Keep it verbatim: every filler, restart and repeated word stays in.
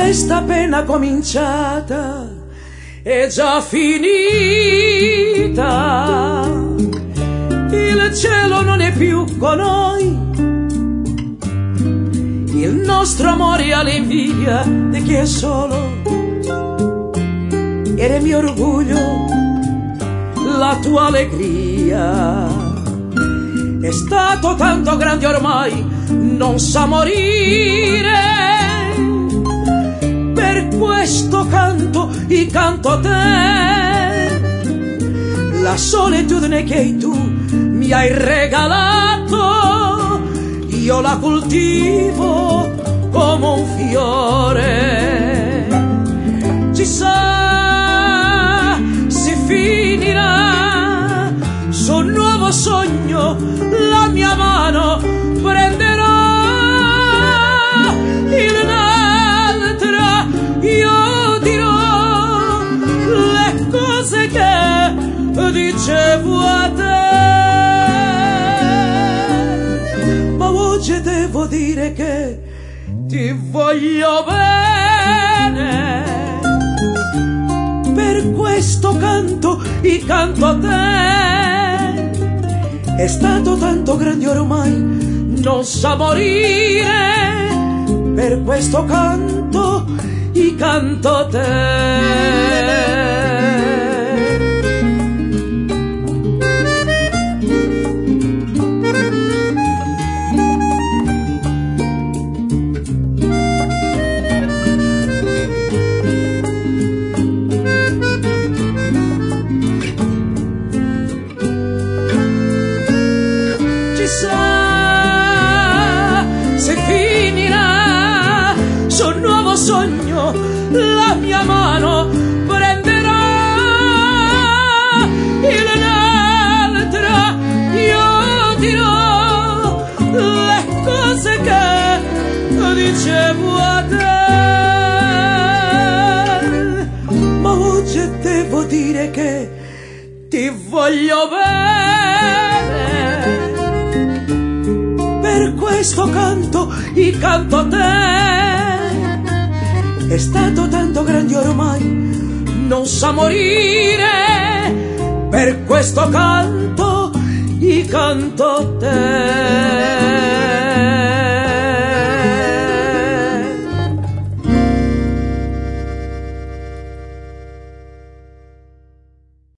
questa pena cominciata è già finita. Il cielo non è più con noi, il nostro amore ha l'invidia di chi è solo. Era mio orgoglio, la tua allegria. È stato tanto grande ormai, non sa morire. Per questo canto, io canto a te. La solitudine che tu mi hai regalato, io la coltivo come un fiore. Chissà se finirà, su un nuovo sogno la mia mano prenderà. In un'altra io dirò le cose che dicevo a te. Ma oggi devo dire che ti voglio bene. Per questo canto, io canto a te. È stato tanto grande ormai, non sa morire. Per questo canto, io canto a te. Se finirà, su un nuovo sogno la mia mano prenderà. In un'altra io dirò le cose che dicevo a te. Ma oggi devo dire che ti voglio bene. Per questo canto, io canto a te. È stato tanto grande ormai, non sa morire. Per questo canto, io canto a te.